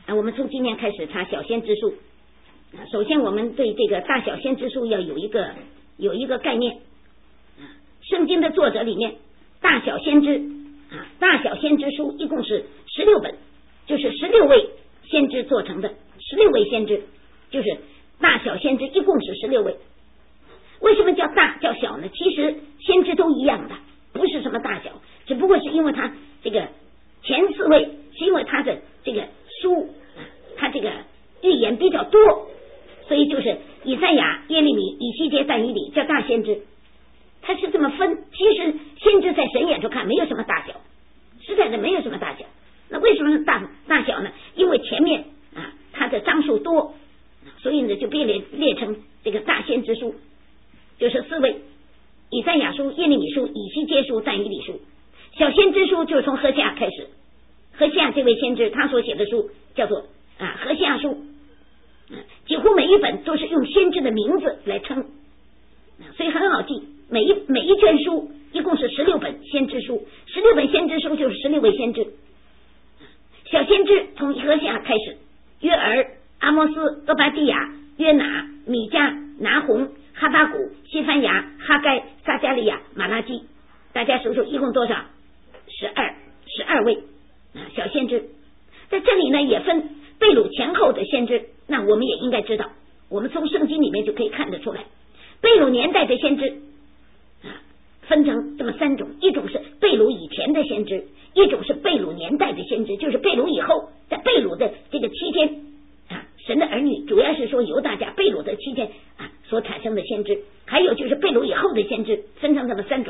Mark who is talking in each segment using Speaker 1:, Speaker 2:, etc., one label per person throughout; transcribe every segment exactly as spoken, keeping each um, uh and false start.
Speaker 1: 啊，我们从今天开始查小先知书。首先我们对这个大小先知书要有一个有一个概念。圣经的作者里面，大小先知啊，大小先知书一共是十六本，就是十六位先知做成的，十六位先知，就是大小先知一共是十六位。为什么叫大叫小呢？其实先知都一样的，不是什么大小，只不过是因为他这个前四位是因为他的这个书，他这个预言比较多，所以就是以赛亚、耶利米、以西结、但以理叫大先知。他是这么分，其实先知在神眼中看没有什么大小，实在的没有什么大小。那为什么是大大小呢？因为前面啊他的章数多，所以呢就被列列成这个大先知书，就是四位：以赛亚书、耶利米书、以西结书、但以理书。小先知书就是从何西阿开始，何西阿这位先知他所写的书叫做啊何西阿书，几乎每一本都是用先知的名字来称，所以很好记。每一每一卷书一共是十六本先知书，十六本先知书就是十六位先知。小先知从何西阿开始，约珥、阿摩斯、俄巴底亚、约拿、米迦、拿红、哈巴谷、西番雅、哈该、撒加利亚、马拉基。大家数数一共多少？十二十二位啊小先知。在这里呢也分被掳前后的先知，那我们也应该知道，我们从圣经里面就可以看得出来，被掳年代的先知分成这么三种，一种是被掳以前的先知，一种是被掳年代的先知，就是被掳以后，在被掳的这个期间啊，神的儿女主要是说犹大家被掳的期间啊所产生的先知，还有就是被掳以后的先知，分成这么三种。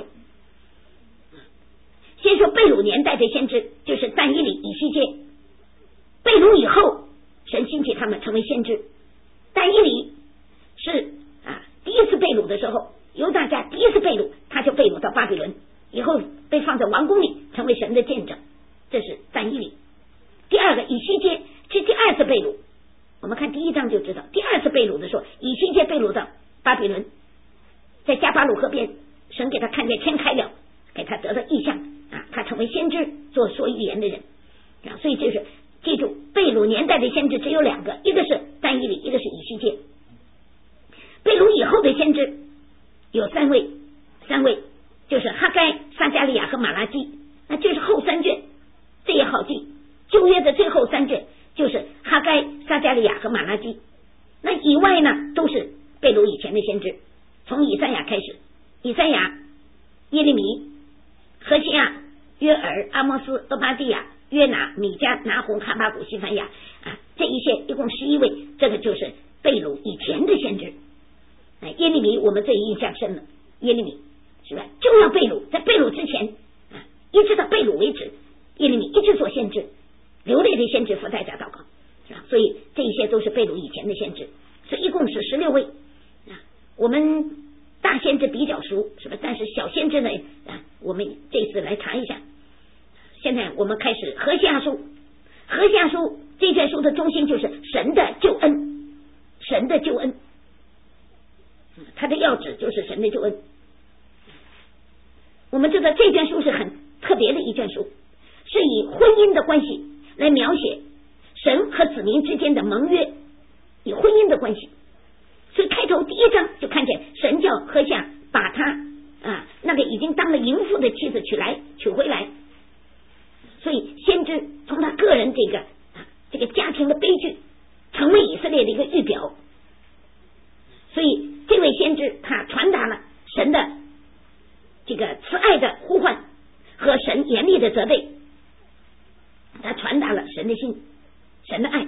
Speaker 1: 先说被掳年代的先知，就是但以理、以西结。被掳以后，神兴起他们成为先知。但以理是啊第一次被掳的时候，犹大家第一次被掳，他就被掳到巴比伦，以后被放在王宫里，成为神的见证，这是但以理。第二个以西结是第二次被掳，我们看第一章就知道，第二次被掳的时候，以西结被掳到巴比伦，在加巴鲁河边，神给他看见天开了，给他得到异象啊，他成为先知，做说预言的人啊，所以就是记住，被掳年代的先知只有两个，一个是但以理，一个是以西结。被掳以后的先知有三位，三位就是哈该、撒加利亚和马拉基，那就是后三卷，这也好记。旧约的最后三卷就是哈该、撒加利亚和马拉基，那以外呢都是被掳以前的先知，从以赛亚开始，以赛亚、耶利米、何西阿、约珥、阿摩斯、俄巴底亚、约拿、米迦、拿红、哈巴谷、西番雅啊，这一些一共十一位，这个就是被掳以前的先知。哎，耶利米我们最印象深了，耶利米是吧？就要被掳，在被掳之前啊，一直到被掳为止，耶利米一直做先知，流泪的先知，付代价祷告，是吧？所以这一些都是被掳以前的先知，所以一共是十六位啊。我们大先知比较熟，是吧？但是小先知呢啊，我们这次来查一下。现在我们开始何西阿书，何西阿书这卷书的中心就是神的救恩，神的救恩。它的要旨就是神的救恩。我们知道这卷书是很特别的一卷书，是以婚姻的关系来描写神和子民之间的盟约，以婚姻的关系。所以开头第一章就看见神叫何西阿把他啊那个已经当了淫妇的妻子娶来娶回来，所以先知从他个人这个啊这个家庭的悲剧，成为以色列的一个预表。所以这位先知他传达了神的这个慈爱的呼唤和神严厉的责备，他传达了神的心，神的爱。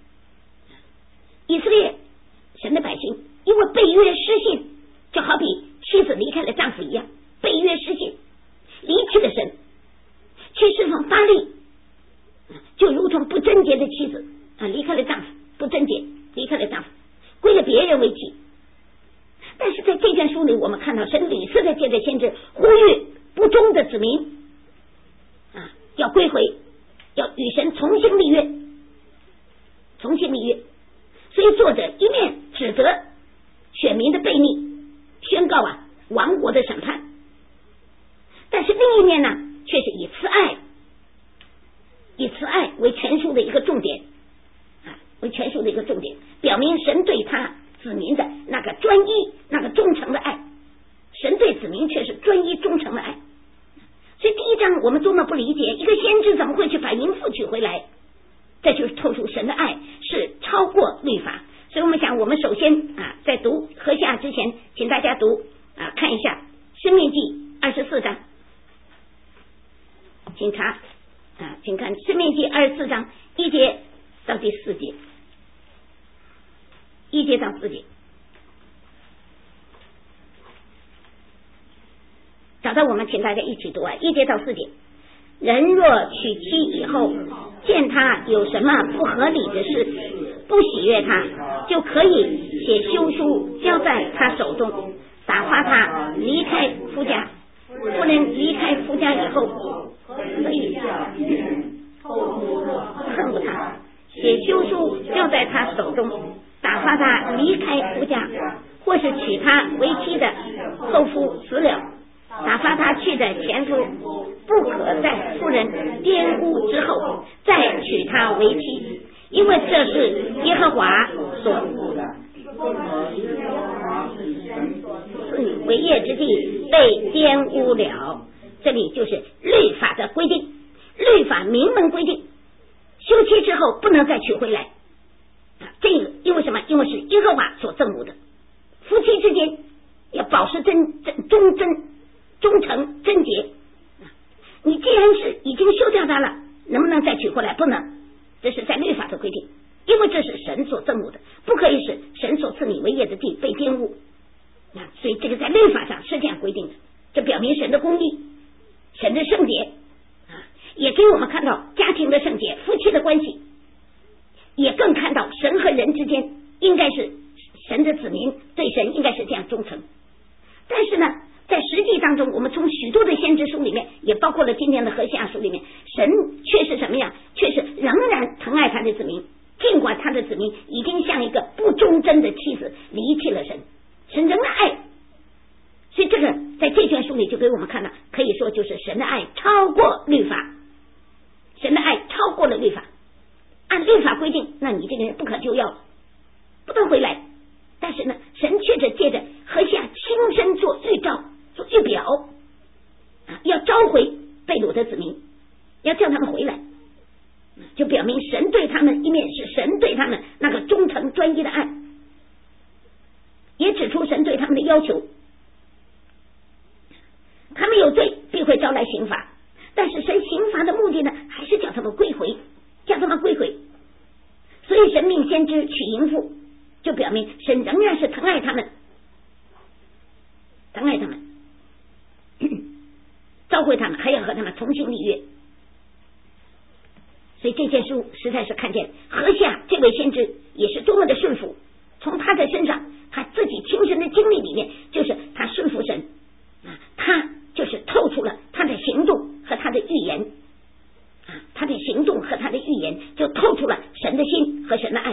Speaker 1: 以色列神的百姓因为背约失信，就好比妻子离开了丈夫一样，背约失信，离弃了神，去侍奉巴力，就如同不贞洁的妻子啊，离开了丈夫，不贞洁，离开了丈夫，归了别人为妻。但是在这卷书里，我们看到神屡次的借着先知呼吁不忠的子民啊，要归回，要与神重新立约，重新立约。所以作者一面指责选民的悖逆，宣告啊亡国的审判，但是另一面呢，却是以慈爱，以慈爱为全书的一个重点专一那个忠诚的爱，神对子民却是专一忠诚的爱。所以第一章我们多么不理解，一个先知怎么会去把淫妇娶回来？这就是透出神的爱是超过律法。所以我们想，我们首先啊，在读何西阿之前，请大家读啊，看一下申命记二十四章，请查啊，请看申命记二十四章一节到第四节，一节到四节，找到我们，请大家一起读啊，一节到四节。人若娶妻以后，见他有什么不合理的事，不喜悦他，就可以写休书交在他手中，打发他离开夫家。夫人离开夫家以后，可以恨恶他，写休书交在他手中，打发他离开夫家，或是娶他为妻的后夫死了，打发他去的前夫不可在夫人玷污之后再娶她为妻，因为这是耶和华所赐你为业之地被玷污了。这里就是律法的规定，律法明文规定，休妻之后不能再娶回来。这个因为什么？因为是耶和华所憎恶的。夫妻之间要保持真真忠贞忠诚贞洁，你既然是已经休掉他了，能不能再娶回来？不能，这是在律法的规定，因为这是神所憎恶的，不可以使神所赐你为业的地被玷污。所以这个在律法上是这样规定的，这表明神的公义，神的圣洁，也给我们看到家庭的圣洁，夫妻的关系，也更看到神和人之间应该是神的子民对神应该是这样忠诚。但是呢，在实际当中，我们从许多的先知书里面，也包括了今天的何西阿书里面，神却是什么样？却是仍然疼爱他的子民，尽管他的子民已经像一个不忠贞的妻子离弃了神，神仍然爱。所以这个在这卷书里就给我们看到，可以说就是神的爱超过律法，神的爱超过了律法。按律法规定，那你这个人不可救药了，不能回来。但是呢，神却是借着何西阿亲身做预兆，做预表，啊，要召回被掳的子民，要叫他们回来，就表明神对他们一面是神对他们那个忠诚专一的爱，也指出神对他们的要求。他们有罪必会招来刑罚，但是神刑罚的目的呢，还是叫他们归回，叫他们归回。所以神命先知娶淫妇，就表明神仍然是疼爱他们，疼爱他们，召回他们，还要和他们重新立约。所以这件书实在是看见何西阿这位先知也是多么的顺服，从他的身上，他自己亲身的经历里面，就是他顺服神，他就是透出了他的行动和他的预言，他的行动和他的预言就透出了神的心和神的爱。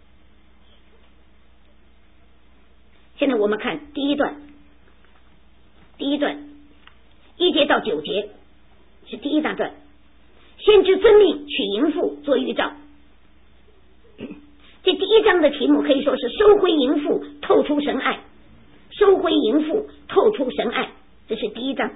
Speaker 1: 现在我们看第一段，第一段一节到九节是第一大段，先知遵命娶淫妇做预兆。这第一章的题目可以说是收回淫妇，透出神爱，收回淫妇，透出神爱，这是第一章。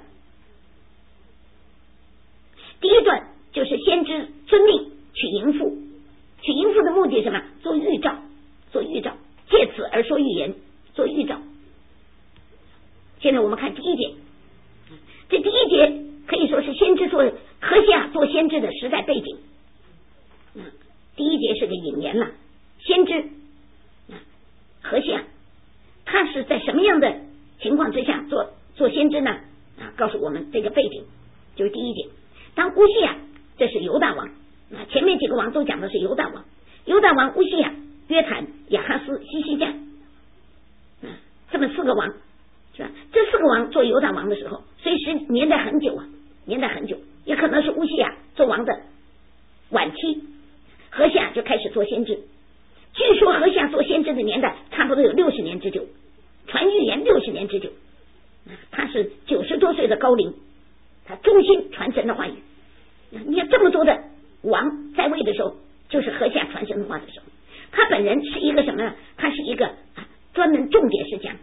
Speaker 1: 第一段就是先知遵命娶淫妇，娶淫妇的目的是什么？做预兆，做预兆，借此而说预言，做预兆。现在我们看第一节，这第一节可以说是先知做何西阿做先知的时代背景。第一节是个引言了，先知何西阿他是在什么样的情况之下做做先知呢？啊，告诉我们这个背景，就是第一节。当乌西亚，这是犹大王，啊，前面几个王都讲的是犹大王，犹大王乌西亚、约坦、亚哈斯、西西家，啊，这么四个王，是吧？这四个王做犹大王的时候，随时年代很久啊，年代很久，也可能是乌西亚做王的晚期，何西阿就开始做先知。据说何西阿做先知的年代差不多有六十年之久，传预言六十年之久，他是九十多岁的高龄，他忠心传神的话语。你看这么多的王在位的时候，就是何西阿传神的话的时候，他本人是一个什么呢？他是一个啊专门重点是讲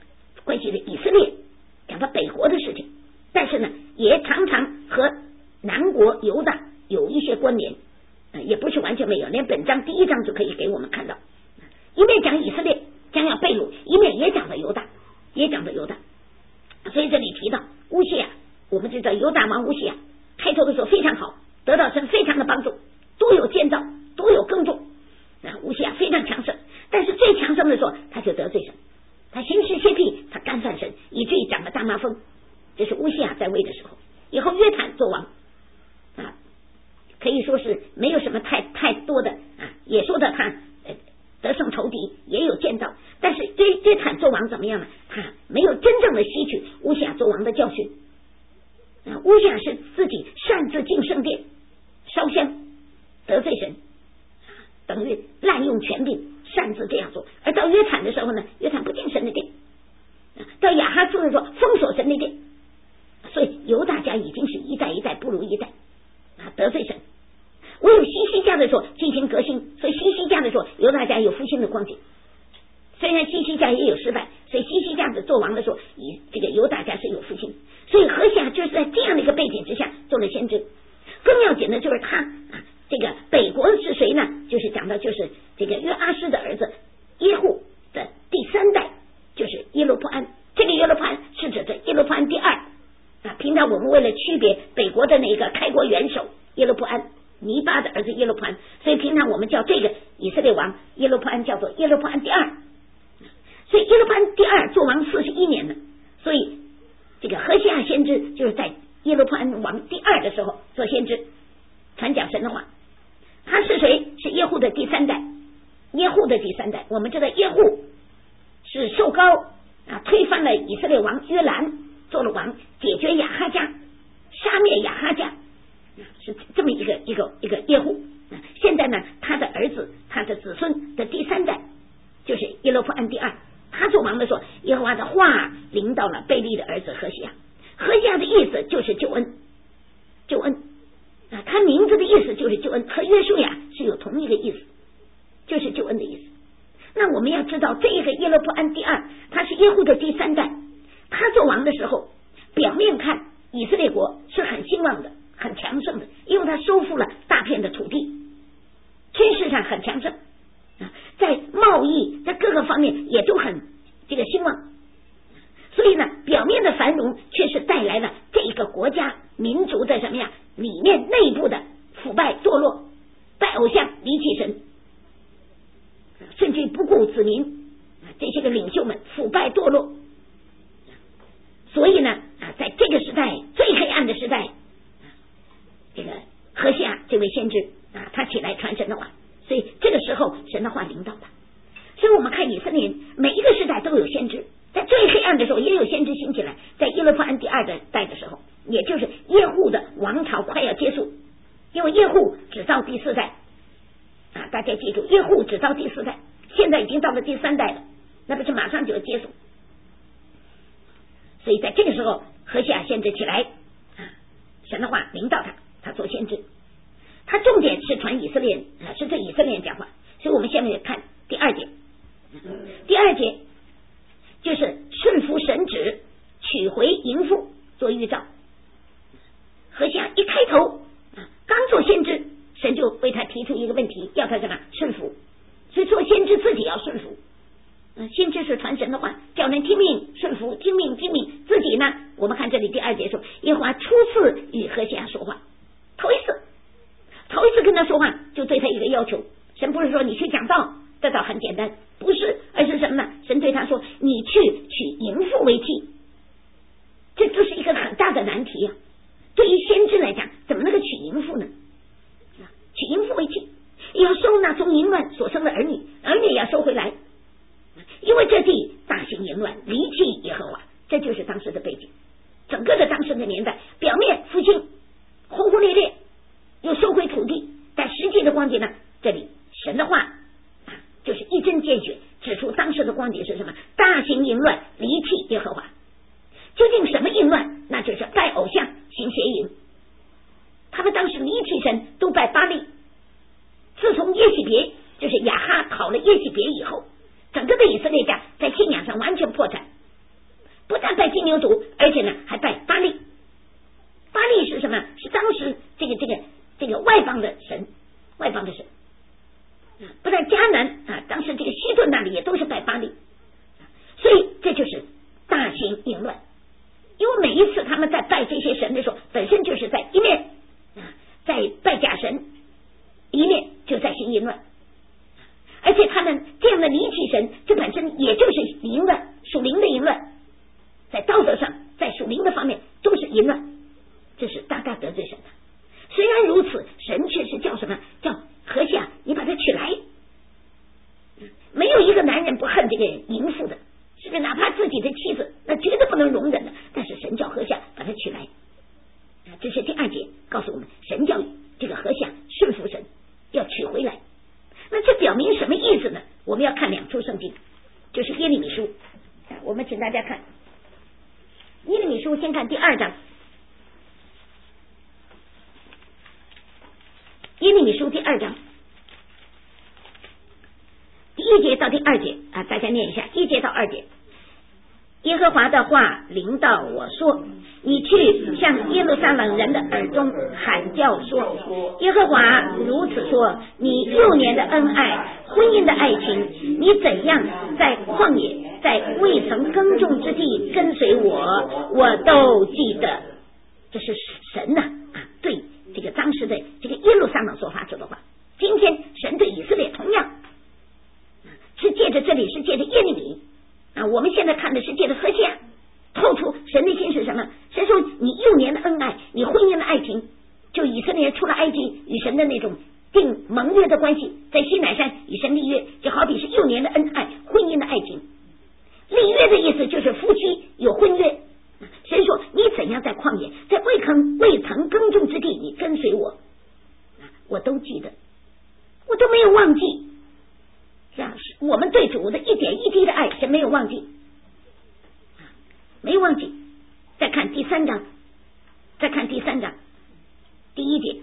Speaker 1: 没有，连本章第一章就可以给我们看到，一面讲以色列将要被掳，一面也讲的犹大，也讲的犹大。所以这里提到乌西亚，我们知道犹大王乌西亚开头的时候非常好，得到神非常的帮助，多有建造，多有耕种，乌西亚非常强盛。但是最强盛的时候他就得罪神，他行事邪僻，他干犯神，以至于长了大麻风。这是乌西亚在位的时候。以后约坦做王啊，可以说是没有什么太太多的啊，也说到他、呃、得胜仇敌，也有建造，但是约约坦做王怎么样呢？他没有真正的吸取乌西亚做王的教训。啊，乌西亚是自己擅自进圣殿烧香得罪神，等于滥用权柄，擅自这样做。而到约坦的时候呢，约坦不进神的殿，到亚哈斯的时候封锁神的殿，所以犹大家已经是一代一代不如一代啊，得罪神。唯有西西家的时候进行革新，所以西西家的时候犹大家有复兴的光景。虽然西西家也有失败，所以西西家的做王的时候，以这个犹大家是有复兴。所以何西阿就是在这样的一个背景之下做了先知。更要紧的就是他啊，这个北国是谁呢？就是讲的就是这个约阿施的儿子耶户的第三代，就是耶罗波安。这个耶罗波安是指的耶罗波安第二啊。平常我们为了区别北国的那个开国元首耶罗波安，尼巴的儿子耶罗波安，所以平常我们叫这个以色列王耶罗波安叫做耶罗波安第二。所以耶罗波安第二做王四十一年了，所以这个何西阿先知就是在耶罗波安王第二的时候做先知，传讲神的话。他是谁？是耶户的第三代，耶户的第三代。我们知道耶户是受膏啊，推翻了以色列王约兰，做了王，解决亚哈家，杀灭亚哈家，是这么一个一个一个耶户。现在呢，他的儿子，他的子孙的第三代就是耶罗波安第二。他做王的时候，耶和华的话临到了贝利的儿子何西阿。何西阿的意思就是救恩，救恩啊，他名字的意思就是救恩，和约书亚是有同一个意思，就是救恩的意思。那我们要知道，这一个耶罗波安第二，他是耶户的第三代。他做王的时候，表面看以色列国是很兴旺的，很强盛的，因为他收复了大片的土地，军事上很强盛，在贸易在各个方面也都很这个兴旺。所以呢，表面的繁荣却是带来了这个国家民族的什么呀？里面内部的腐败堕落，拜偶像，离弃神，甚至不顾子民，这些个领袖们腐败堕落。所以呢，啊，在这个时代最黑暗的时代，这个何西阿这位先知啊，他起来传神的话，所以这个时候神的话领导他。所以我们看以色列每一个时代都有先知，在最黑暗的时候也有先知兴起来。在耶罗波安第二的代的时候，也就是耶户的王朝快要结束，因为耶户只到第四代啊，大家记住，耶户只到第四代，现在已经到了第三代了，那不是马上就要结束。所以在这个时候，何西阿先知起来啊，神的话领导他，他做先知，他重点是传以色列啊，是对以色列人讲话。所以我们下面看第二节，第二节就是顺服神旨，取回淫妇做预兆。何西阿一开头啊，刚做先知，神就为他提出一个问题，要他什么？顺服。所以做先知自己要顺服。嗯，先知是传神的话，叫人听命顺服，听命听命。自己呢，我们看这里第二节说，耶和华初次与何西阿说话，头一次，头一次跟他说话，就对他一个要求。神不是说你去讲道，这道很简单，不是，而是什么呢？神对他说，你去娶淫妇为妻。这就是一个很大的难题啊！对于先知来讲，怎么能够娶淫妇呢？娶淫妇为妻，要收纳从淫乱所生的儿女，儿女也要收回来。因为这地大行淫乱，离弃耶和华，这就是当时的背景。整个的当时的年代，表面复兴轰轰烈烈，又收回土地，但实际的光景呢？这里神的话啊，就是一针见血指出当时的光景是什么？大行淫乱，离弃耶和华。究竟什么淫乱？那就是拜偶像，行邪淫。他们当时离弃神，都拜巴力。自从耶洗别，就是亚哈讨了耶洗别以后，整个的以色列家在信仰上完全破产，不但拜金牛犊，而且呢还拜巴力。巴力是什么？是当时这个这个这个外邦的神，外邦的神行淫乱，而且他们这样的离弃神，这本身也就是淫乱，属灵的淫乱，在道德上，在属灵的方面都是淫乱，这是大大得罪神的。虽然如此，神却是叫什么？叫何夏，你把他娶来。没有一个男人不恨这个淫妇的，是不是？哪怕自己的妻子，那绝对不能容忍的。但是神叫何夏把他娶来，这是第二节告诉我们，神叫这个何夏顺服神，要娶回来。那这表明什么意思呢？我们要看两处圣经，就是耶利米书。我们请大家看耶利米书，先看第二章。耶利米书第二章第一节到第二节啊，大家念一下一节到二节。耶和华的话临到我说，你去向耶路撒冷人的耳中喊叫说，耶和华如此说，你幼年的恩爱，婚姻的爱情，你怎样在旷野，在未曾耕种之地跟随我，我都记得。这是神呐、啊、对这个当时的这个耶路撒冷所发出的话。今天神对以色列同样是借着这里，是借着耶利米啊，我们现在看的是借着何西阿，透出神的心是什么？神说你幼年的恩爱，你婚姻的爱情，就以色列出了埃及与神的那种定盟约的关系，在西乃山与神立约，就好比是幼年的恩爱，婚姻的爱情。立约的意思就是夫妻有婚约。神说你怎样在旷野，在未曾未曾耕种之地，你跟随我，我都记得，我都没有忘记。这样是我们对主的一点一滴的爱，神没有忘记，没有忘记。再看第三章，再看第三章第一节，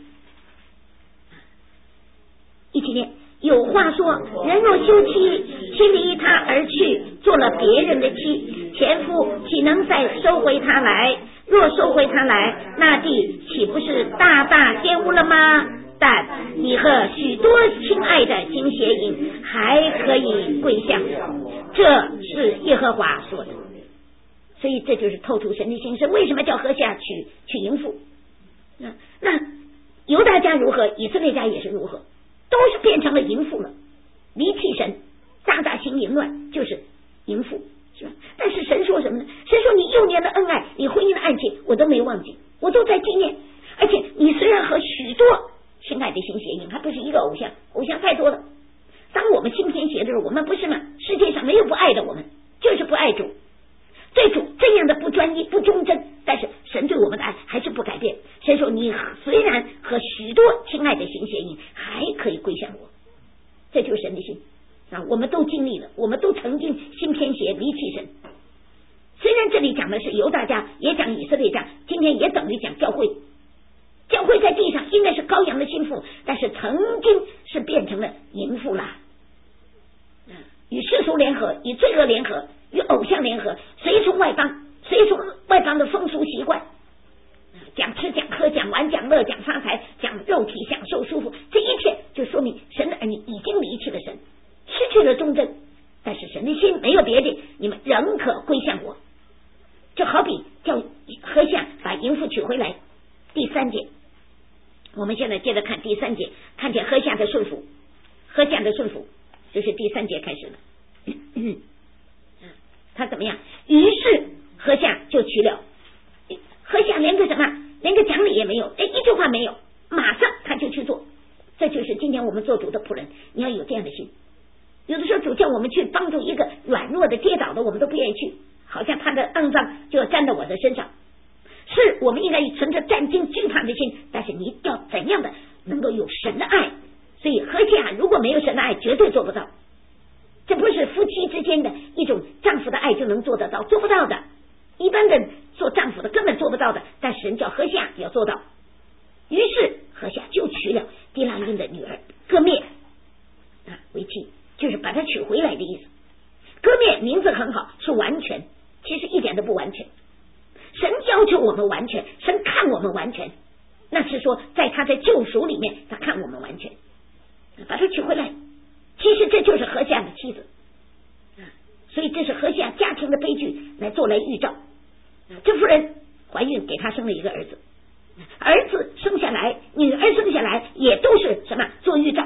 Speaker 1: 一起念。有话说，人若休妻，妻离他而去，做了别人的妻，前夫岂能再收回他来？若收回他来，那地岂不是大大玷污了吗？但你和许多亲爱的行邪淫，还可以归向我，这是耶和华说的。所以这就是透出神的心声。为什么叫何夏娶娶淫妇？那那犹大家如何，以色列家也是如何，都是变成了淫妇了，离弃神，大大行淫乱，就是淫妇，是吧？但是神说什么呢？神说你幼年的恩爱，你婚姻的爱情，我都没忘记，我都在纪念。而且你虽然和许多亲爱的行邪淫，还不是一个偶像，偶像太多了。当我们心偏邪的时候，我们不是吗？世界上没有不爱的，我们就是不爱主，对主这样的不专一不忠贞，但是神对我们的爱还是不改变。神说你虽然和许多亲爱的行邪淫，还可以归向我，这就是神的心啊！我们都经历了，我们都曾经心偏邪离弃神。虽然这里讲的是犹大家，也讲以色列家，今天也等于讲教会。教会在地上应该是羔羊的心腹，但是曾经是变成了淫妇啦，与世俗联合，与罪恶联合，与偶像联合，随从外邦，随从外邦的风俗习惯，讲吃讲喝讲玩讲乐讲发财讲肉体享受舒服，这一切就说明神的儿女已经离弃了神，失去了忠贞。但是神的心没有别的，你们仍可归向我。就好比叫何夏把淫妇娶回来。第三节，我们现在接着看第三节，看见何夏的顺服，何夏的顺服就是第三节开始了。他怎么样？于是何夏就娶了，何夏连个什么连个讲理也没有，一句话没有，马上他就去做。这就是今天我们做主的仆人，你要有这样的心。有的时候主叫我们去帮助一个软弱的跌倒的，我们都不愿意去，好像他的肮脏就要沾到我的身上。是我们应该存着战惊惧怕的心，但是你要怎样的能够有神的爱？所以何夏如果没有神的爱，绝对做不到。这不是夫妻之间的一种丈夫的爱就能做得到，做不到的。一般的做丈夫的根本做不到的，但神叫何夏要做到。于是何夏就娶了低拉音的女儿歌灭啊为妻，就是把她娶回来的意思。歌灭名字很好，是完全，其实一点都不完全。神要求我们完全，神看我们完全，那是说在他的救赎里面他看我们完全，把他娶回来。其实这就是何夏的妻子，所以这是何夏家庭的悲剧来做来预兆。这妇人怀孕给他生了一个儿子，儿子生下来，女儿生下来也都是什么做预兆。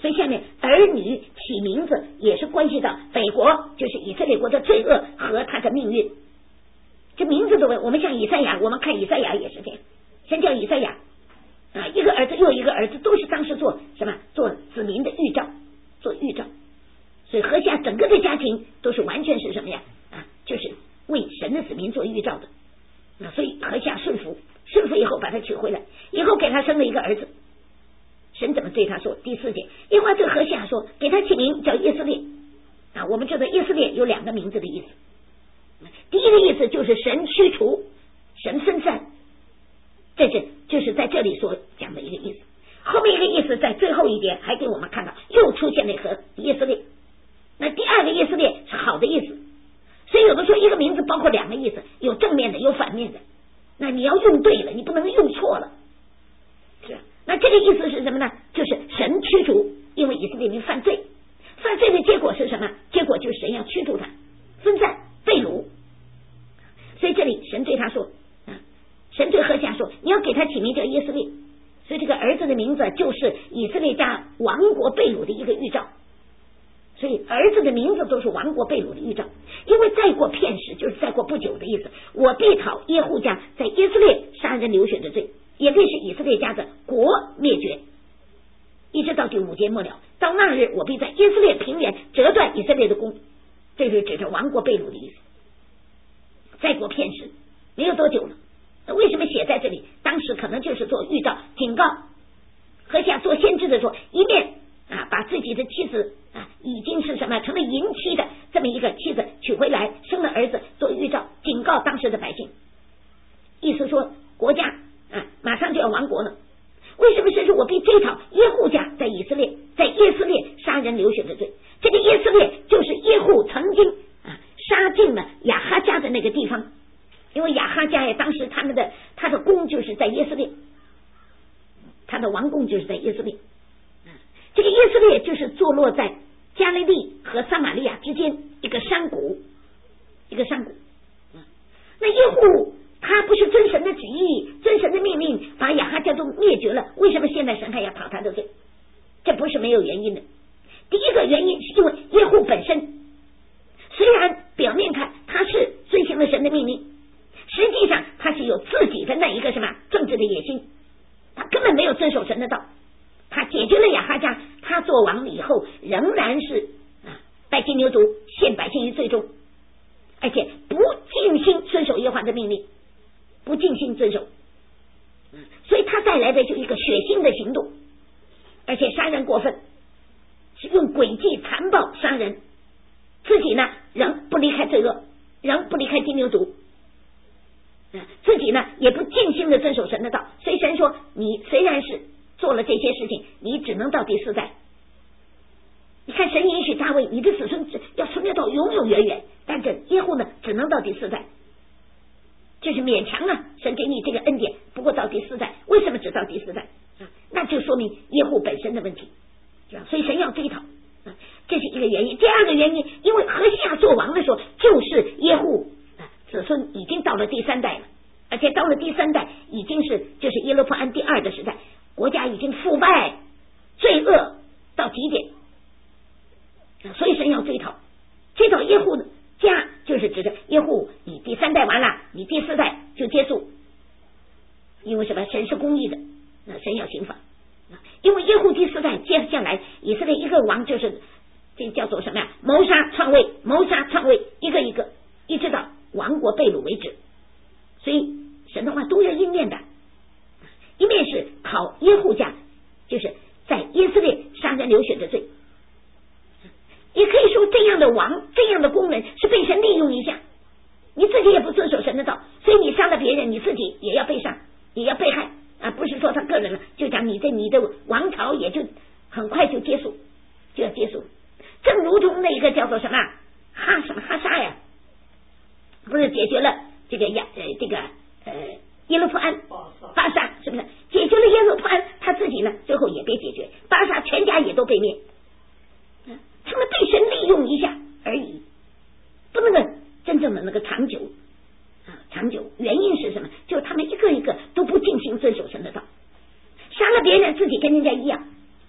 Speaker 1: 所以下面儿女起名字也是关系到北国，就是以色列国的罪恶和他的命运。这名字的问，我们像以赛亚，我们看以赛亚也是这样，先叫以赛亚啊，一个儿子又一个儿子，都是当时做什么？做子民的预兆，做预兆。所以何西阿整个的家庭都是完全是什么呀？啊，就是为神的子民做预兆的。啊，所以何西阿顺服，顺服以后把他娶回来，以后给他生了一个儿子。神怎么对他说？第四节，耶和华对何西阿说，给他起名叫以色列。啊，我们知道以色列有两个名字的意思。第一个意思就是神驱除，神分散，这是就是在这里所讲的一个意思。后面一个意思在最后一节还给我们看到又出现了一个以色列。那第二个以色列是好的意思，所以有的时候一个名字包括两个意思，有正面的有反面的，那你要用对了，你不能用错了。是，那这个意思是什么呢？就是神驱逐，因为以色列民犯罪，犯罪的结果是什么？结果就是神要驱逐他，分散被掳。所以这里神对他说，啊，神对何西阿说，你要给他起名叫以色列。所以这个儿子的名字就是以色列家亡国被掳的一个预兆。所以儿子的名字都是亡国被掳的预兆，因为再过片时，就是再过不久的意思，我必讨耶户家在以色列杀人流血的罪，也必使以色列家的国灭绝，一直到第五节末了。到那日，我必在以色列平原折断以色列的弓，这是指着亡国被掳的意思。再过片时，没有多久了。那为什么写在这里？当时可能就是做预兆警告，何西阿做先知的时候，一面啊把自己的妻子啊已经是什么成了淫妻的这么一个妻子娶回来，生了儿子，做预兆警告当时的百姓，意思说国家啊马上就要亡国了。为什么神说我必追讨耶户家在以色列在耶斯列杀人流血的罪？这个耶斯列就是耶户曾经啊杀尽了亚哈家的那个地方，因为亚哈家呀当时他们的他的宫就是在耶斯列，他的王宫就是在耶斯列。这个耶斯列就是坐落在加利利和撒玛利亚之间一个山谷，一个山谷。那耶户他不是遵神的旨意，遵神的命令，把亚哈家都灭绝了，为什么现在神还要讨他的罪？这不是没有原因的。第一个原因是因为耶户本身虽然表面看他是遵行了神的命令，实际上他是有自己的那一个什么政治的野心，他根本没有遵守神的道。他解决了亚哈家，他做王以后仍然是啊拜金牛犊，陷百姓于罪中，而且不尽心遵守耶和华的命令，不尽心遵守，所以他带来的就一个血腥的行动，而且杀人过分，是用诡计残暴杀人，自己呢仍不离开罪恶，仍不离开金牛犊，自己呢也不尽心的遵守神的道。所以神说你虽然是做了这些事情，你只能到第四代。你看神允许大卫你的子孙要存留到永永远远，但这耶户呢只能到第四代，就是勉强啊，神给你这个恩典，不过到第四代。为什么只到第四代？那就说明耶户本身的问题，所以神要追讨，这是一个原因。第二个原因，因为何西阿做王的时候，就是耶户子孙已经到了第三代了，而且到了第三代已经是就是耶罗波安第二的时代，国家已经腐败罪恶到极点，所以神要追讨，追讨耶户家，就是指着耶户你第三代完了，你第四代就结束。因为什么？神是公义的，那神要刑罚。因为耶户第四代接下来以色列一个王就是这叫做什么呀？谋杀篡位，谋杀篡位，一个一个一直到亡国被掳为止。所以神的话都要应验的，一面是讨耶户家，就是在耶斯列杀人流血的罪，也可以说这样的王这样的功能是被神利用一下，你自己也不遵守神的道，所以你杀了别人，你自己也要被杀，也要被害啊！不是说他个人了，就讲你的你的王朝也就很快就结束，就要结束。正如同那个叫做什么哈什么哈沙呀，不是解决了这个亚呃这个呃耶路伯安巴沙，是不是解决了耶路伯安，他自己呢最后也被解决，巴沙全家也都被灭，他们被神利用一下而已，不能够真正的那个长久啊长久。原因是什么？就是他们一个一个都不尽心遵守神的道，杀了别人自己跟人家一样，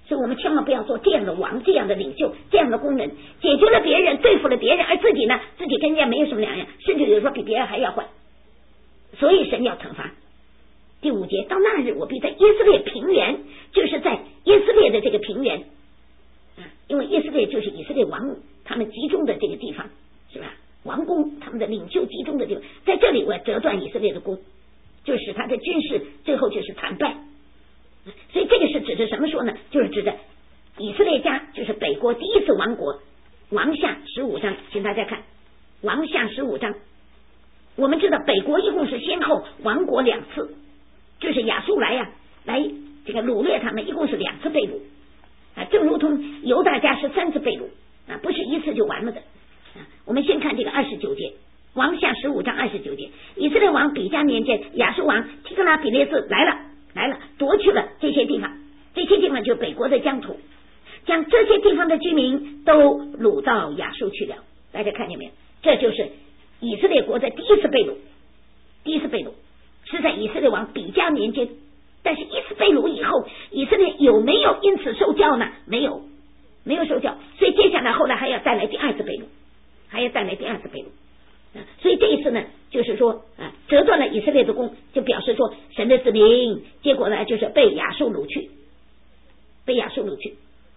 Speaker 1: 所以我们千万不要做这样的王，这样的领袖，这样的工人，解决了别人，对付了别人，而自己呢，自己跟人家没有什么两样，甚至有时候比别人还要坏。所以神要惩罚。第五节，到那日我必在以色列平原，就是在以色列的这个平原啊，因为以色列就是以色列王他们集中的这个地方，是吧？王宫他们的领袖集中的地方，在这里我要折断以色列的弓，就使他的军事最后就是惨败。所以这个是指着什么说呢？就是指着以色列家，就是北国第一次亡国。王下十五章，请大家看王下十五章。我们知道北国一共是先后亡国两次，就是亚述来呀、啊，来这个掳掠他们，一共是两次被掳啊，正如同犹大家是三次被掳啊，不是一次就完了的啊。我们先看这个二十九节，王下十五章二十九节，以色列王比加年间，亚述王提格拉比列斯来了。来了，夺去了这些地方，这些地方就是北国的疆土，将这些地方的居民都掳到亚述去了。大家看见没有？这就是以色列国的第一次被掳，第一次被掳是在以色列王比加年间。但是一次被掳以后，以色列有没有因此受教呢？没有，没有受教。所以接下来后来还要再来第二次被掳，还要再来第二次被掳。所以这一次呢，就是说啊，折断了以色列的弓，就表示说神的子民，结果呢就是被亚述掳去，被亚述掳去。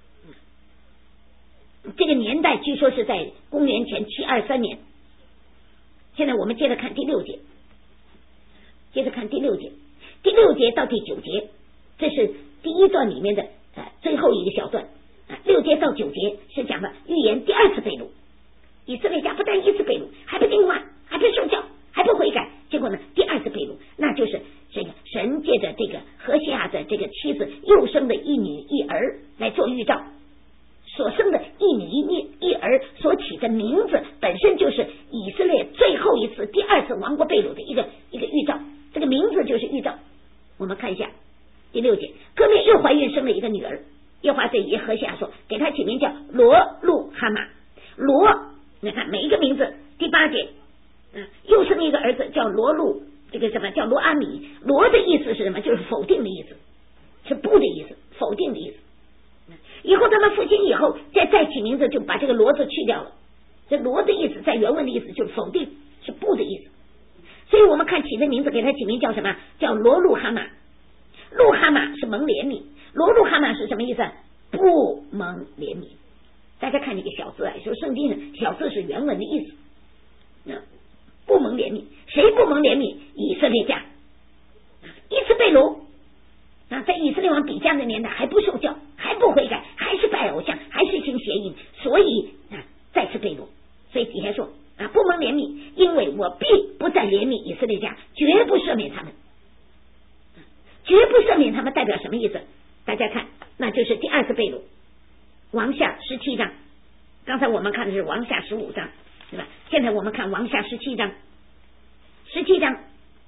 Speaker 1: 这个年代据说是在公元前七二三年。现在我们接着看第六节，接着看第六节，第六节到第九节，这是第一段里面的呃最后一个小段啊，六节到九节是讲的预言第二次被掳。以色列家不但一次被掳，还不听话，还不受教，还不悔改，结果呢，第二次被掳，那就是这个神借着这个何西亚的这个妻子又生的一女一儿来做预兆，所生的一女一一儿所起的名字，本身就是以色列最后一次第二次亡国被掳的一个一个预兆，这个名字就是预兆。我们看一下第六节，哥灭又怀孕生了一个女儿，耶和华对何西亚说，给她起名叫罗路哈玛。罗，你看每一个名字。第八节，嗯，又生一个儿子叫罗路，这个什么叫罗阿米？罗的意思是什么？就是否定的意思，是不的意思，否定的意思。以后他们复兴以后，再再起名字就把这个罗字去掉了。这罗的意思在原文的意思就是否定，是不的意思。所以我们看起的名字，给他起名叫什么？叫罗路哈玛。路哈玛是蒙怜悯，罗路哈玛是什么意思？不蒙怜悯。大家看这个小字啊，说圣经的小字是原文的意思。不蒙怜悯，谁不蒙怜悯？以色列家一次被掳啊，在以色列王比加的年代还不受教，还不悔改，还是拜偶像，还是行邪淫，所以啊再次被掳。所以底下说啊，不蒙怜悯，因为我必不再怜悯以色列家，绝不赦免他们。绝不赦免他们代表什么意思？大家看，那就是第二次被掳。王下十七章，刚才我们看的是王下十五章，对吧？现在我们看王下十七章，十七章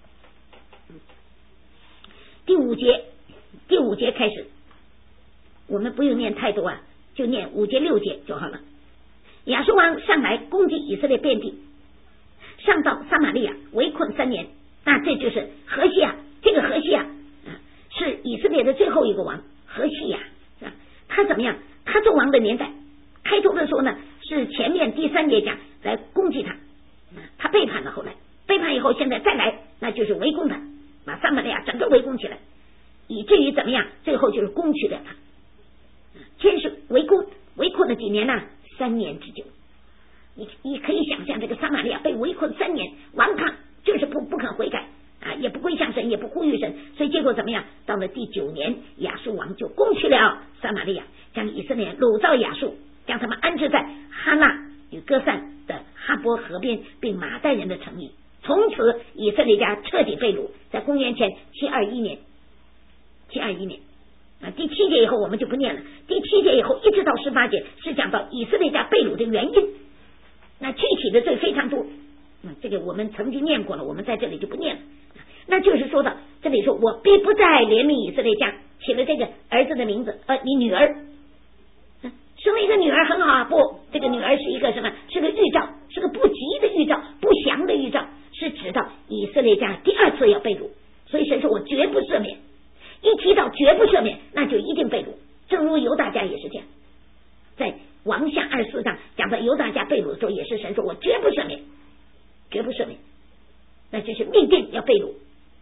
Speaker 1: 第五节，第五节开始，我们不用念太多啊，就念五节六节就好了。亚述王上来攻击以色列遍地，上到撒玛利亚围困三年。那这就是何西亚，这个何西亚、啊、是以色列的最后一个王，何西亚、啊、他怎么样？他做王的年代，开头的时候呢，是前面第三节讲来攻击他，他背叛了，后来背叛以后，现在再来，那就是围攻他，把撒玛利亚整个围攻起来，以至于怎么样？最后就是攻取了他。先是围攻，围困了几年呢、啊？三年之久。你你可以想象，这个撒玛利亚被围困三年，顽抗，就是不不肯悔改啊，也不归向神，也不呼吁神，所以结果怎么样？到了第九年，亚述王就攻取了撒玛利亚，将以色列掳到亚述，将他们安置在哈纳与哥散的哈波河边，并马代人的城邑。从此以色列家彻底被掳，在公元前七二一年，七二一年啊，第七节以后我们就不念了。第七节以后一直到十八节是讲到以色列家被掳的原因，那具体的罪非常多。嗯，这个我们曾经念过了，我们在这里就不念了。那就是说到这里说，我必不再怜悯以色列家，起了这个儿子的名字，呃，你女儿生了一个女儿很好啊，不，这个女儿是一个什么？是个预兆，是个不吉的预兆，不祥的预兆，是指到以色列家第二次要被掳。所以神说我绝不赦免，一提到绝不赦免，那就一定被掳， 正如犹大家也是这样，在王下二十四章讲到犹大家被掳的时候，也是神说我绝不赦免，绝不赦免，那就是命定要被掳。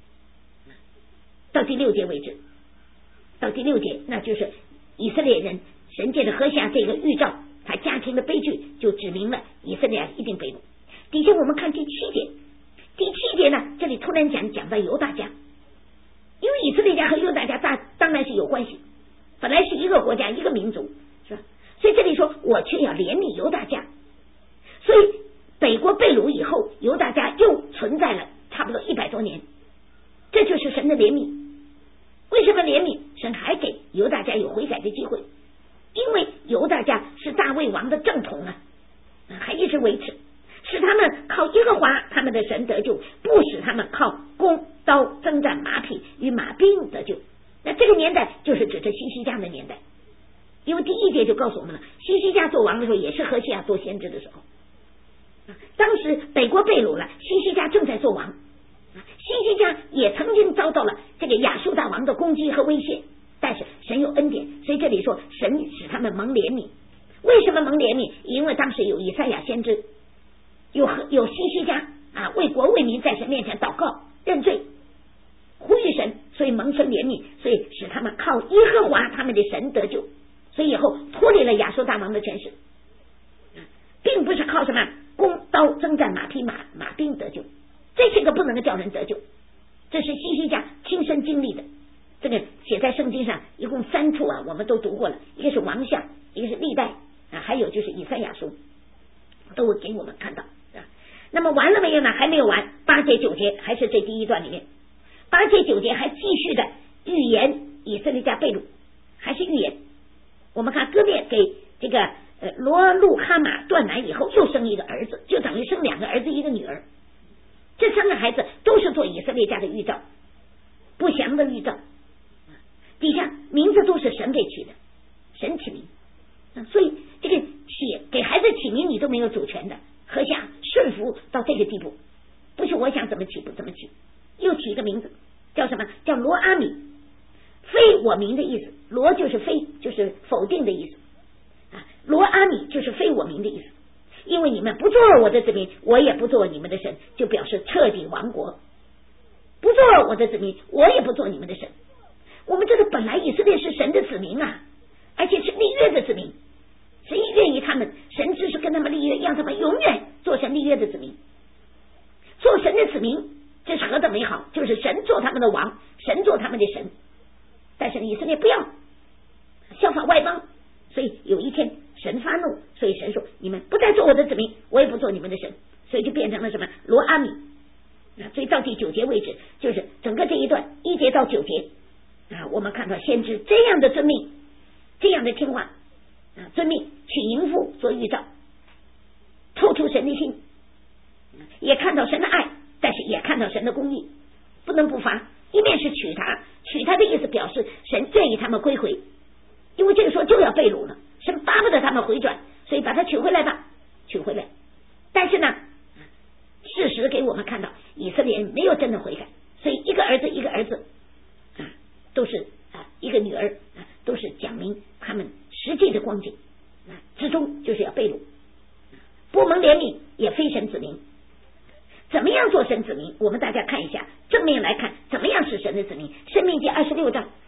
Speaker 1: 到第六节为止，到第六节那就是以色列人神借着何西阿这个预兆，他家庭的悲剧就指明了以色列一定被掳。底下我们看第七节，第七节呢，这里突然讲讲到犹大家，因为以色列家和犹大家大当然是有关系，本来是一个国家一个民族，是吧？所以这里说我却要怜悯犹大家，所以北国被掳以后，犹大家又存在了差不多一百多年，这就是神的怜悯。为什么怜悯？神还给犹大家有悔改的机会，因为犹大家是大卫王的正统啊，还一直维持，使他们靠耶和华他们的神得救，不使他们靠弓刀征战马匹与马兵得救。那这个年代就是指着西西家的年代，因为第一节就告诉我们了，西西家做王的时候也是何西阿做先知的时候，当时北国被掳了，西西家正在做王，西西家也曾经遭到了这个亚述大王的攻击和威胁，但是神有恩典，所以这里说神使他们蒙怜悯。为什么蒙怜悯？因为当时有以赛亚先知，有有西西家啊，为国为民在神面前祷告认罪呼吁神，所以蒙神怜悯，所以使他们靠耶和华他们的神得救，所以以后脱离了亚述大王的权势，并不是靠什么弓刀征战马匹马马兵得救，这些个不能叫人得救，这是西西家亲身经历的。这个写在圣经上一共三处啊，我们都读过了，一个是王下，一个是历代啊，还有就是以赛亚书，都会给我们看到啊。那么完了没有呢？还没有完，八节九节还是这第一段里面，八节九节还继续的预言以色列家被掳，还是预言。我们看哥灭给这个呃罗路哈马断奶以后又生一个儿子，就等于生两个儿子一个女儿，这三个孩子都是做以色列家的预兆，不祥的预兆，底下名字都是神给起的，神起名，所以这个起给孩子起名你都没有主权的，何下顺服到这个地步，不是我想怎么起不怎么起，又起一个名字叫什么？叫罗阿米，非我名的意思，罗就是非，就是否定的意思啊，罗阿米就是非我名的意思，因为你们不做我的子民，我也不做你们的神，就表示彻底亡国。不做我的子民，我也不做你们的神。我们这个本来以色列是神的子民啊，而且是立约的子民，神愿意他们，神只是跟他们立约，让他们永远做神立约的子民，做神的子民，这是何等美好，就是神做他们的王，神做他们的神。但是以色列不要效法外邦，所以有一天神发怒，所以神说你们不再做我的子民，我也不做你们的神，所以就变成了什么罗阿米。所以到第九节为止，就是整个这一段一节到九节啊，我们看到先知这样的遵命，这样的听话啊，遵命娶淫妇做预兆，透出神的心，也看到神的爱，但是也看到神的公义，不能不罚。一面是娶他，娶他的意思表示神愿意他们归回，因为这个时候就要被掳了，神巴不得他们回转，所以把他娶回来吧，娶回来。但是呢，事实给我们看到以色列人没有真的悔改，所以一个儿子一个儿子啊，都是啊一个女儿啊，都是讲明他们实际的光景啊，之终就是要被掳，不蒙怜悯，也非神子民。怎么样做神子民？我们大家看一下，正面来看怎么样是神的子民。申命记二十六章，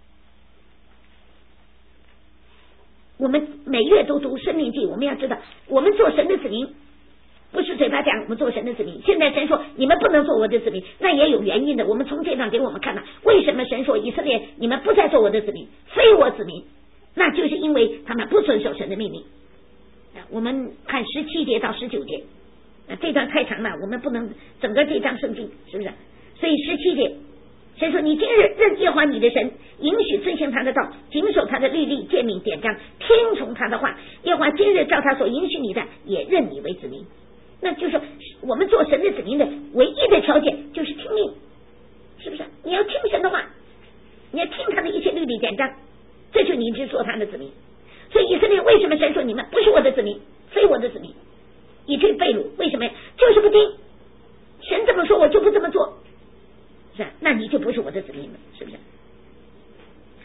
Speaker 1: 我们每月都读申命记，我们要知道我们做神的子民不是嘴巴讲我们做神的子民，现在神说你们不能做我的子民，那也有原因的。我们从这章给我们看到为什么神说以色列你们不再做我的子民，非我子民，那就是因为他们不遵守神的命令。我们看十七节到十九节，这段太长了，我们不能整个这章圣经，是不是？所以十七节神说你今日认耶和华你的神，允许遵行他的道，谨守他的律例诫命典章，听从他的话，耶和华今日照他所允许你的也认你为子民。那就是我们做神的子民的唯一的条件就是听命，是不是？你要听神的话，你要听他的一切律例典章，这就你是做他的子民。所以以色列为什么神说你们不是我的子民，非我的子民，以至于被掳？为什么呀？就是不听神这么说我就不这么做，是吧？那你就不是我的子民了，是不是？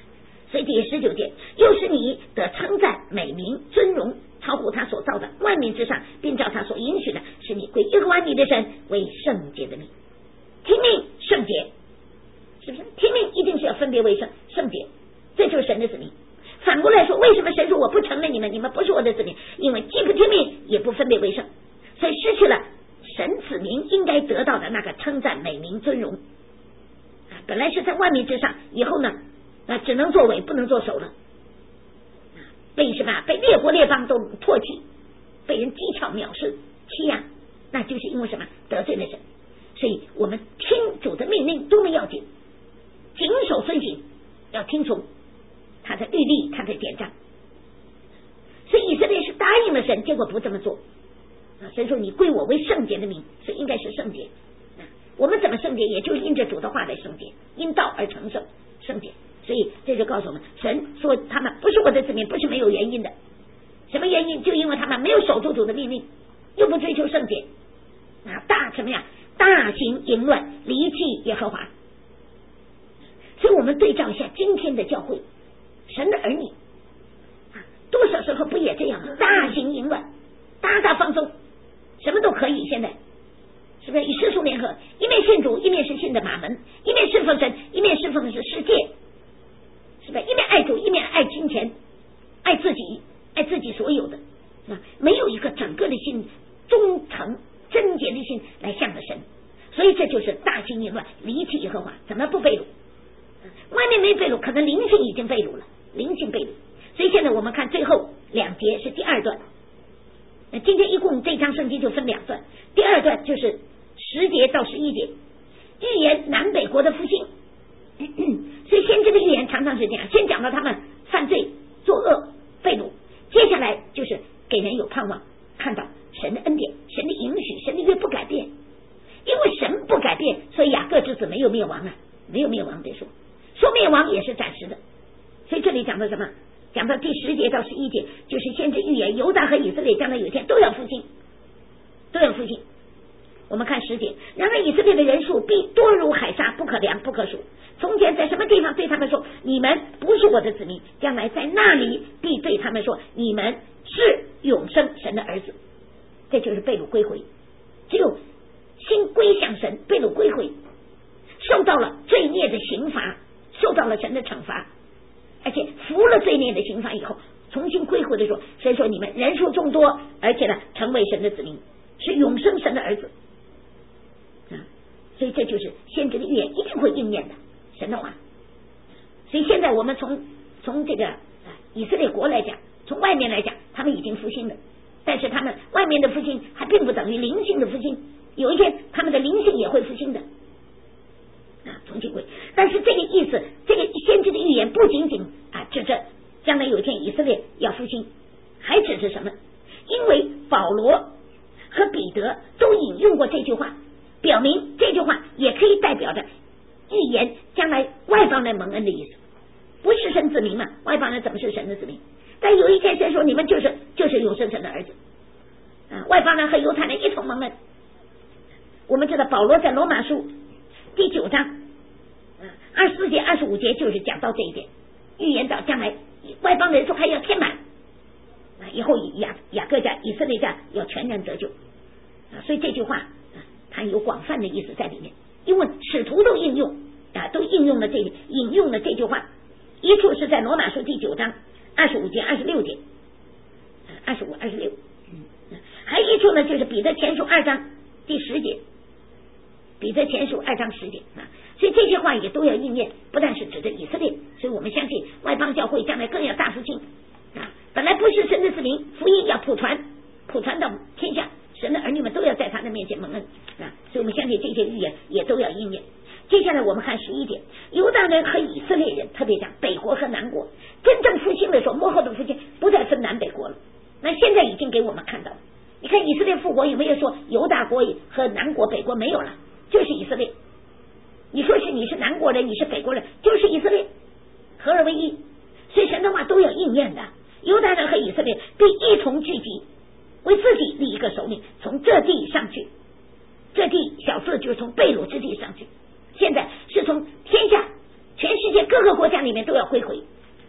Speaker 1: 所以第十九节，又使你得称赞、美名、尊荣，超乎他所造的万民之上，并照他所应许的，使你归耶和华你的神为圣洁的名。听命圣洁，是不是？听命一定是要分别为圣，圣洁，这就是神的子民。反过来说，为什么神说我不承认你们，你们不是我的子民？因为既不听命，也不分别为圣，所以失去了神子民应该得到的那个称赞、美名、尊荣。本来是在万民之上，以后呢，啊，只能作尾，不能做首了。被什么？被列国列邦都唾弃，被人讥诮、藐视、欺压，那就是因为什么？得罪了神。所以我们听主的命令多么要紧，谨守遵行，要听从他的律例，他的典章。所以以色列是答应了神，结果不这么做。神说你归我为圣洁的名，所以应该是圣洁。我们怎么圣洁？也就是因着主的话来圣洁，因道而成圣，圣洁。所以这就告诉我们，神说他们不是我的子民，不是没有原因的。什么原因？就因为他们没有守住主的命令，又不追求圣洁，啊，大什么呀？大行淫乱，离弃耶和华。所以我们对照一下今天的教会，神的儿女，啊，多少时候不也这样？大行淫乱，大大放纵，什么都可以。现在是不是与世俗联合？一面信主，一面是信的马门；一面侍奉神，一面侍奉的是世界。是吧？一面爱主，一面爱金钱，爱自己，爱自己所有的，啊，没有一个整个的心忠诚贞洁的心来向着神，所以这就是大行淫乱，离弃耶和华。怎么不被掳？外面没被掳，可能灵性已经被掳了，灵性被掳。所以现在我们看最后两节是第二段，那今天一共这章圣经就分两段，第二段就是十节到十一节，预言南北国的复兴。所以先知的预言常常是这样，先讲到他们犯罪作恶被掳，接下来就是给人有盼望，看到神的恩典，神的允许，神的约不改变。因为神不改变，所以雅各之子没有灭亡啊，没有灭亡。别说说灭亡也是暂时的。所以这里讲到什么？讲到第十节到十一节，就是先知预言犹大和以色列将来有一天都要复兴，都要复兴。我们看十节，然而以色列的人数必多如海沙，不可量不可数。从前在什么地方对他们说你们不是我的子民，将来在那里必对他们说你们是永生神的儿子。这就是被掳归回，只有心归向神，被掳归回，受到了罪孽的刑罚，受到了神的惩罚，而且服了罪孽的刑罚以后重新归回的时候，神说你们人数众多，而且呢成为神的子民，是永生神的儿子。所以这就是先知的预言一定会应验的神的话。所以现在我们从从这个以色列国来讲，从外面来讲，他们已经复兴了，但是他们外面的复兴还并不等于灵性的复兴，有一天他们的灵性也会复兴的啊，重新归。但是这个意思，这个先知的预言不仅仅啊指着将来有一天以色列要复兴，还指着什么？因为保罗和彼得都引用过这句话，表明这句话也可以代表着预言将来外邦人蒙恩的意思。不是神子民嘛，外邦人怎么是神的子民？但有一天神说你们就是就是永生神的儿子啊，外邦人和犹太人一同蒙恩。我们知道保罗在罗马书第九章二十四节二十五节就是讲到这一点，预言到将来外邦人数还要填满，以后雅雅各家以色列家要全然得救啊，所以这句话它有广泛的意思在里面，因为使徒都应用啊，都应用了这引用了这句话。一处是在罗马书第九章二十五节二十六节，二十五二十六，还有一处呢就是彼得前书二章第十节，彼得前书二章十节啊，所以这些话也都要应验，不但是指着以色列，所以我们相信外邦教会将来更要大复兴啊，本来不是神的子民，福音要普传，普传到天下，神的儿女们都要在他的面前蒙恩啊，所以我们相信这些预言也都要应验。接下来我们看十一点，犹大人和以色列人，特别讲北国和南国，真正复兴的时候，末后的复兴不再分南北国了。那现在已经给我们看到，你看以色列复国有没有说犹大国和南国北国没有了，就是以色列。你说是你是南国人，你是北国人，就是以色列，合而为一。所以神的话都要应验的。犹大人和以色列必一同聚集，为自己立一个首领，从这地上去。这地小字就是从被掳之地上去。现在是从天下全世界各个国家里面都要归回，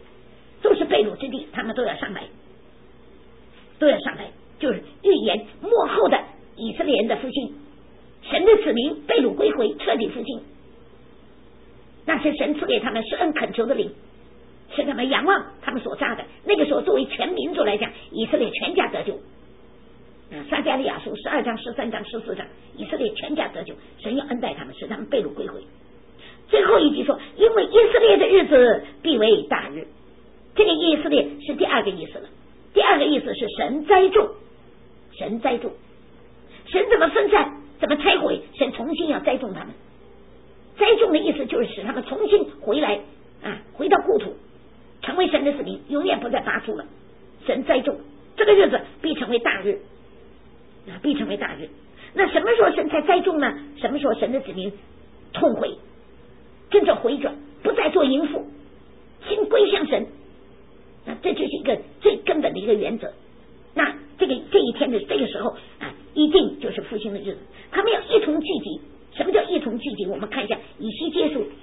Speaker 1: 都是被掳之地，他们都要上来，都要上来，就是预言幕后的以色列人的复兴，神的子民被掳归回，彻底复兴。那是神赐给他们施恩恳求的灵，是他们仰望他们所扎的。那个时候作为全民族来讲，以色列全家得救。撒迦利亚书十二章、十三章、十四章，以色列全家得救，神要恩待他们，使他们被掳归回。最后一句说，因为以色列的日子必为大日。这个以色列是第二个意思了。第二个意思是神栽种，神栽种，神怎么分散，怎么拆毁，神重新要栽种他们。栽种的意思就是使他们重新回来啊，回到故土，成为神的子民，永远不再拔出了。神栽种，这个日子必成为大日啊，必成为大日。那什么时候神才栽种呢？什么时候神的子民痛悔，跟着回转，不再做淫妇，心归向神，那这就是一个最根本的一个原则。那这个这一天的这个时候啊，一定就是复兴的日子，他们要一同聚集。什么叫一同聚集？我们看一下以西结书，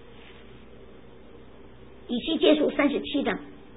Speaker 1: 以西结书三十七章，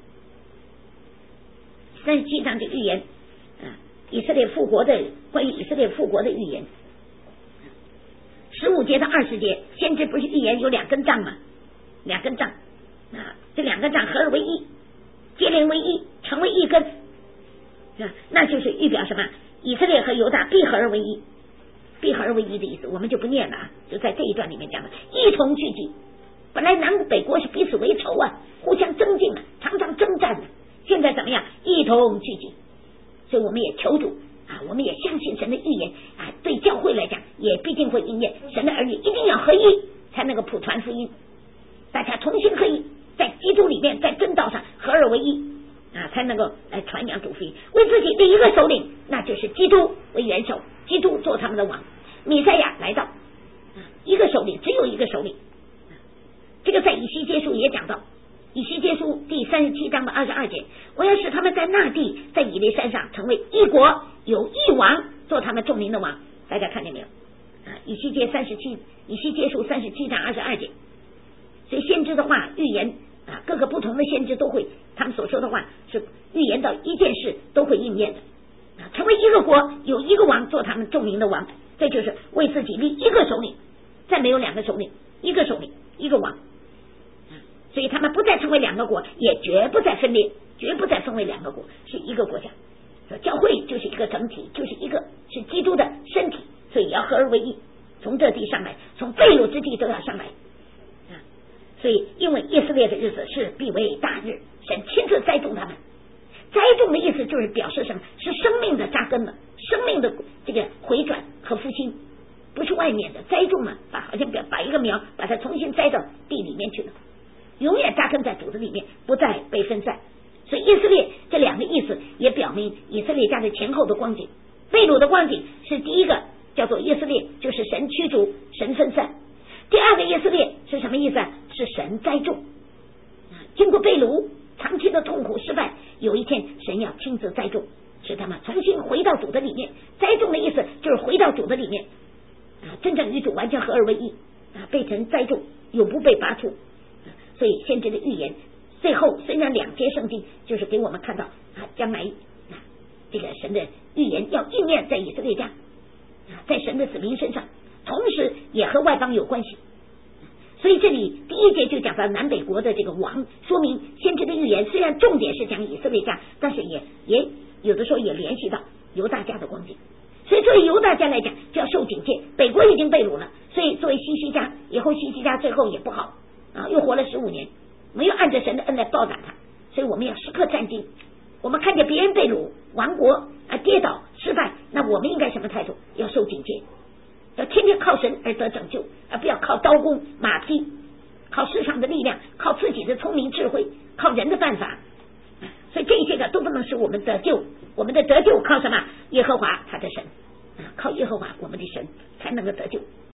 Speaker 1: 三十七章的预言啊，以色列复国的关于以色列复国的预言。十五节到二十节，先知不是预言有两根杖吗？两根杖啊，这两根杖合而为一，接连为一，成为一根啊，那就是预表什么？以色列和犹大必合而为一。必合而为一的意思我们就不念了啊，就在这一段里面讲的一同聚集。本来南北国是彼此为仇啊，互相争竞啊，常常征战的，现在怎么样？一同聚集。所以我们也求主啊，我们也相信神的预言啊，对教会来讲也必定会应验。神的儿女一定要合一，才能够普传福音，大家同心合一，在基督里面，在真道上合而为一啊，才能够来传扬主福音，为自己立一个首领，那就是基督为元首，基督做他们的王，弥赛亚来到，一个首领，只有一个首领。这个在以西结书也讲到，以西结书第三十七章的二十二节，我要使他们在那地，在以利山上成为一国，有一王做他们众民的王。大家看见没有？啊，以西结三十七，以西结书三十七章二十二节。所以先知的话预言啊，各个不同的先知都会，他们所说的话是预言到一件事都会应验的啊，成为一个国，有一个王做他们众民的王，这就是为自己立一个首领，再没有两个首领，一个首领，一个王啊，所以他们不再成为两个国，也绝不再分裂，绝不再分为两个国，是一个国家。教会就是一个整体，就是一个是基督的身体，所以要合而为一，从这地上来，从被掳之地都要上来。所以因为以色列的日子是必为大日，神亲自栽种他们。栽种的意思就是表示什么？是生命的扎根了，生命的这个回转和复兴，不是外面的栽种了，把好像把一个苗把它重新栽到地里面去了，永远扎根在主子里面，不再被分散。所以以色列这两个意思也表明以色列家的前后的光景。被掳的光景是第一个叫做以色列，就是神驱逐，神分散。第二个以色列是什么意思啊？是神栽种，经过被掳长期的痛苦失败，有一天神要亲自栽种，使他们重新回到主的里面。栽种的意思就是回到主的里面啊，真正与主完全合而为一啊，被神栽种，永不被拔出。所以先知的预言最后虽然两节圣经就是给我们看到啊，将来啊这个神的预言要应验在以色列家啊，在神的子民身上，同时也和外邦有关系。所以这里第一节就讲到南北国的这个王，说明先知的预言虽然重点是讲以色列家，但是也也有的时候也联系到犹大家的光景。所以作为犹大家来讲就要受警戒，北国已经被掳了，所以作为西西家以后，西西家最后也不好啊，又活了十五年，没有按着神的恩来报答他。所以我们要时刻战兢，我们看见别人被掳亡国啊，跌倒失败，那我们应该什么态度？要受警戒，要天天靠神而得拯救，而不要靠刀弓马匹，靠世上的力量，靠自己的聪明智慧，靠人的办法。所以这些个都不能使我们得救，我们的得救靠什么？耶和华他的神啊，靠耶和华我们的神才能够得救